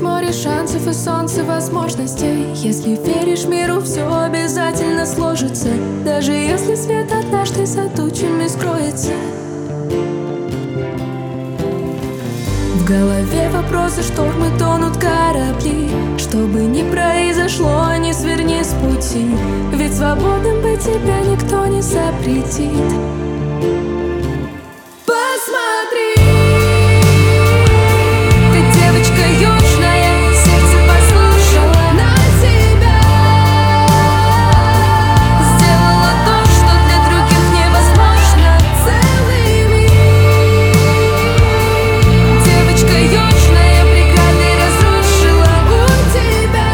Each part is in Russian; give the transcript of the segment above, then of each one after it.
море шансов и солнце возможностей. Если веришь миру, все обязательно сложится, даже если свет однажды за тучами скроется. В голове вопросы, штормы, тонут корабли. Что бы ни произошло, не сверни с пути, ведь свободным быть тебе никто не запретит. Посмотри, ты девочка южная, сердце послушала на тебя. Сделала то, что для других невозможно. Целый мир. Девочка южная, преграды разрушила у тебя.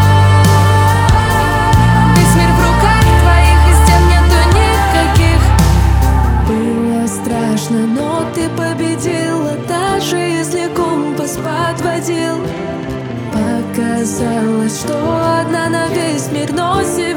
Весь мир в руках твоих, и стен нету никаких. Было страшно, но ты победила, даже если компас подводил. Показалось, что одна на весь мир, но сегодня